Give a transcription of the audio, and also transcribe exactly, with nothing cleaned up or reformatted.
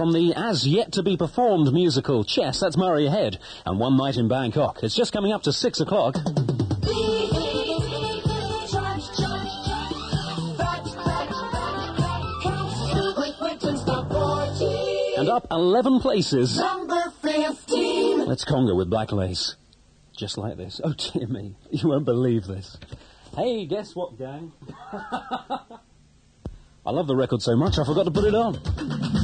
from the as-yet-to-be-performed musical Chess. That's Murray Head and One Night in Bangkok. It's just coming up to six o'clock. And up eleven places. Number fifteen. Let's conga with Black Lace. Just like this. Oh, dear me. You won't believe this. Hey, guess what, gang? I love the record so much I forgot to put it on.